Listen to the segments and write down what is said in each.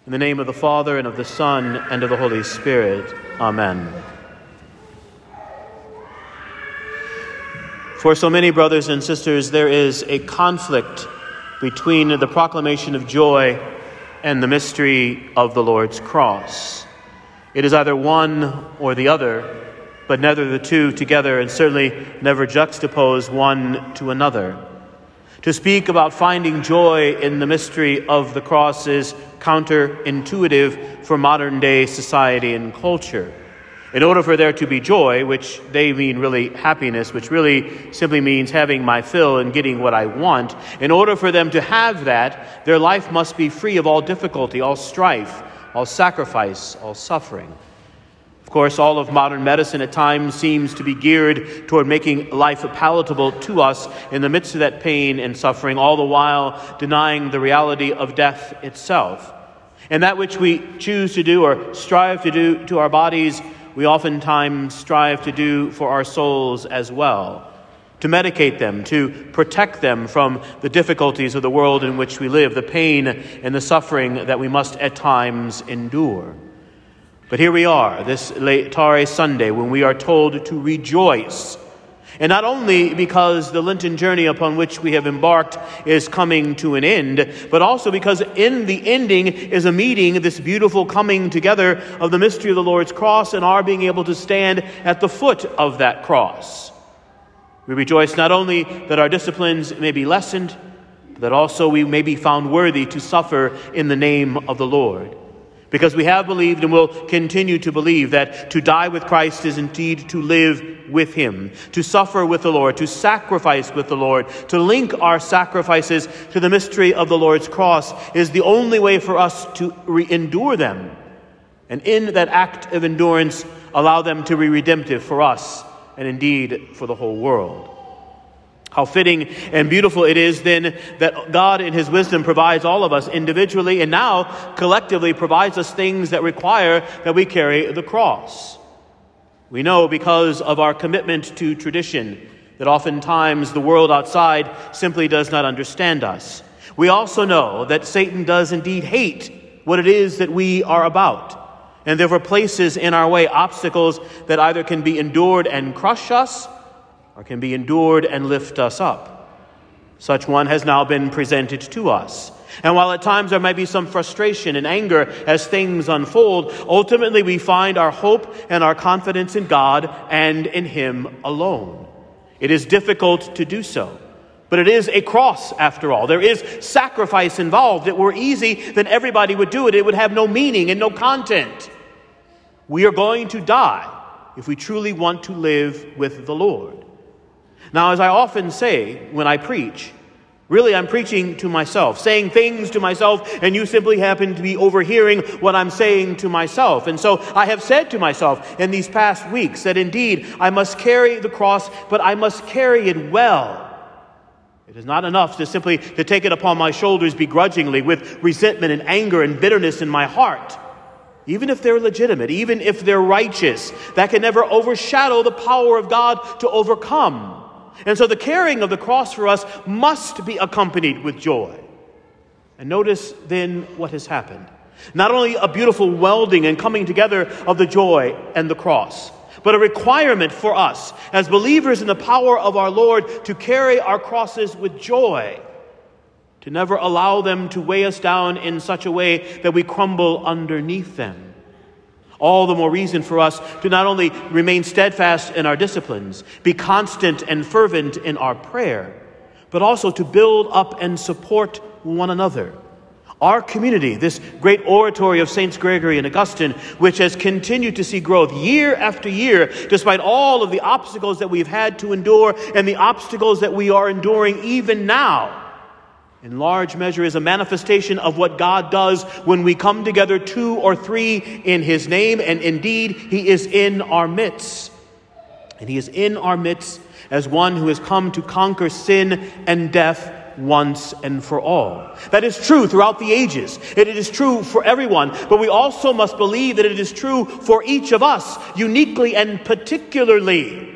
In the name of the Father, and of the Son, and of the Holy Spirit. Amen. For so many brothers and sisters, there is a conflict between the proclamation of joy and the mystery of the Lord's cross. It is either one or the other, but neither the two together, and certainly never juxtapose one to another. To speak about finding joy in the mystery of the cross is counterintuitive for modern-day society and culture. In order for there to be joy, which they mean really happiness, which really simply means having my fill and getting what I want, in order for them to have that, their life must be free of all difficulty, all strife, all sacrifice, all suffering. Of course, all of modern medicine at times seems to be geared toward making life palatable to us in the midst of that pain and suffering, all the while denying the reality of death itself. And that which we choose to do or strive to do to our bodies, we oftentimes strive to do for our souls as well. To medicate them, to protect them from the difficulties of the world in which we live, the pain and the suffering that we must at times endure. But here we are, this Laetare Sunday, when we are told to rejoice. And not only because the Lenten journey upon which we have embarked is coming to an end, but also because in the ending is a meeting, this beautiful coming together of the mystery of the Lord's cross and our being able to stand at the foot of that cross. We rejoice not only that our disciplines may be lessened, but that also we may be found worthy to suffer in the name of the Lord. Because we have believed and will continue to believe that to die with Christ is indeed to live with Him, to suffer with the Lord, to sacrifice with the Lord, to link our sacrifices to the mystery of the Lord's cross is the only way for us to endure them. And in that act of endurance, allow them to be redemptive for us and indeed for the whole world. How fitting and beautiful it is then that God in His wisdom provides all of us individually and now collectively provides us things that require that we carry the cross. We know because of our commitment to tradition that oftentimes the world outside simply does not understand us. We also know that Satan does indeed hate what it is that we are about, and therefore places in our way obstacles that either can be endured and crush us or can be endured and lift us up. Such one has now been presented to us. And while at times there might be some frustration and anger as things unfold, ultimately we find our hope and our confidence in God and in Him alone. It is difficult to do so, but it is a cross after all. There is sacrifice involved. If it were easy, then everybody would do it. It would have no meaning and no content. We are going to die if we truly want to live with the Lord. Now, as I often say when I preach, really I'm preaching to myself, saying things to myself, and you simply happen to be overhearing what I'm saying to myself. And so I have said to myself in these past weeks that indeed I must carry the cross, but I must carry it well. It is not enough to simply to take it upon my shoulders begrudgingly with resentment and anger and bitterness in my heart. Even if they're legitimate, even if they're righteous, that can never overshadow the power of God to overcome. And so the carrying of the cross for us must be accompanied with joy. And notice then what has happened. Not only a beautiful welding and coming together of the joy and the cross, but a requirement for us as believers in the power of our Lord to carry our crosses with joy, to never allow them to weigh us down in such a way that we crumble underneath them. All the more reason for us to not only remain steadfast in our disciplines, be constant and fervent in our prayer, but also to build up and support one another. Our community, this great oratory of Saints Gregory and Augustine, which has continued to see growth year after year, despite all of the obstacles that we've had to endure and the obstacles that we are enduring even now, in large measure is a manifestation of what God does when we come together 2 or 3 in His name, and indeed He is in our midst. And He is in our midst as one who has come to conquer sin and death once and for all. That is true throughout the ages. It is true for everyone, but we also must believe that it is true for each of us, uniquely and particularly.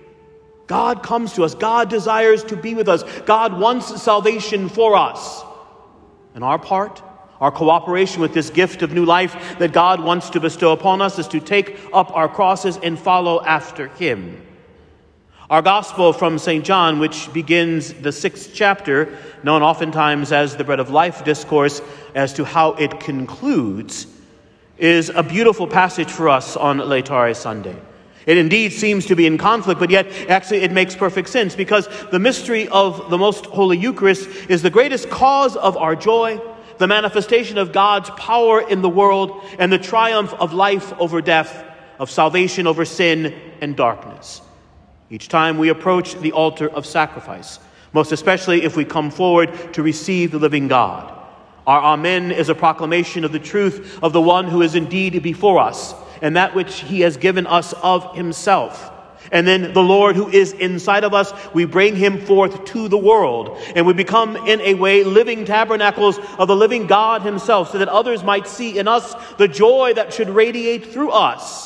God comes to us. God desires to be with us. God wants salvation for us. And our part Our cooperation with this gift of new life that God wants to bestow upon us is to take up our crosses and follow after him. Our gospel from St. John, which begins the 6th chapter, known oftentimes as the Bread of Life discourse, as to how it concludes, is a beautiful passage for us on Laetare Sunday. It indeed seems to be in conflict, but yet actually it makes perfect sense, because the mystery of the Most Holy Eucharist is the greatest cause of our joy, the manifestation of God's power in the world, and the triumph of life over death, of salvation over sin and darkness. Each time we approach the altar of sacrifice, most especially if we come forward to receive the living God, our Amen is a proclamation of the truth of the one who is indeed before us, and that which he has given us of himself. And then the Lord who is inside of us, we bring him forth to the world, and we become in a way living tabernacles of the living God himself, so that others might see in us the joy that should radiate through us.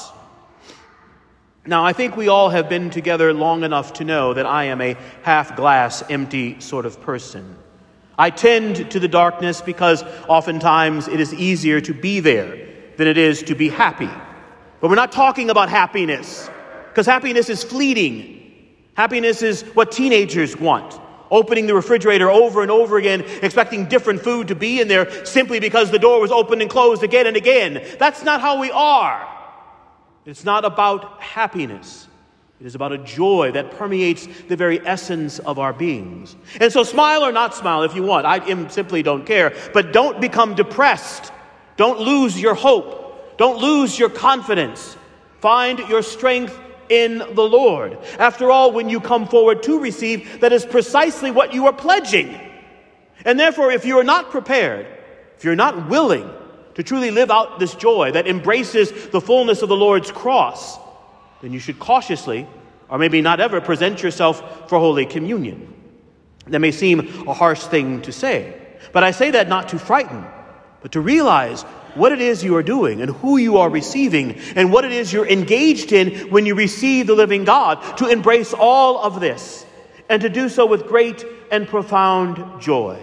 Now, I think we all have been together long enough to know that I am a half-glass empty sort of person. I tend to the darkness because oftentimes it is easier to be there than it is to be happy. But we're not talking about happiness, because happiness is fleeting. Happiness is what teenagers want. Opening the refrigerator over and over again, expecting different food to be in there simply because the door was opened and closed again and again. That's not how we are. It's not about happiness. It is about a joy that permeates the very essence of our beings. And so smile or not smile if you want. I simply don't care. But don't become depressed. Don't lose your hope. Don't lose your confidence. Find your strength in the Lord. After all, when you come forward to receive, that is precisely what you are pledging. And therefore, if you are not prepared, if you're not willing to truly live out this joy that embraces the fullness of the Lord's cross, then you should cautiously, or maybe not ever, present yourself for Holy Communion. That may seem a harsh thing to say, but I say that not to frighten, but to realize what it is you are doing and who you are receiving and what it is you're engaged in when you receive the living God, to embrace all of this and to do so with great and profound joy.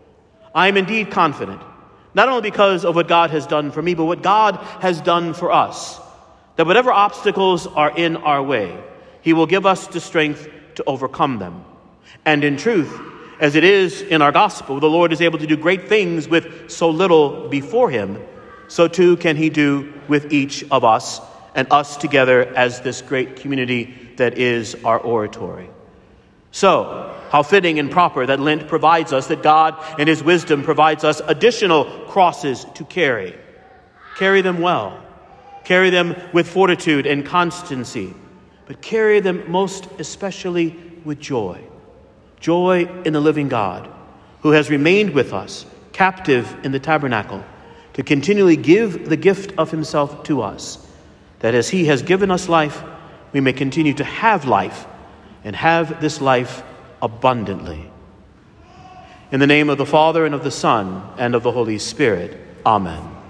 I am indeed confident, not only because of what God has done for me, but what God has done for us, that whatever obstacles are in our way, he will give us the strength to overcome them. And in truth, as it is in our gospel, the Lord is able to do great things with so little before him, so too can he do with each of us and us together as this great community that is our oratory. So, how fitting and proper that Lent provides us, that God in his wisdom provides us additional crosses to carry. Carry them well. Carry them with fortitude and constancy. But carry them most especially with joy. Joy in the living God, who has remained with us, captive in the tabernacle, to continually give the gift of himself to us, that as he has given us life, we may continue to have life, and have this life abundantly. In the name of the Father, and of the Son, and of the Holy Spirit. Amen.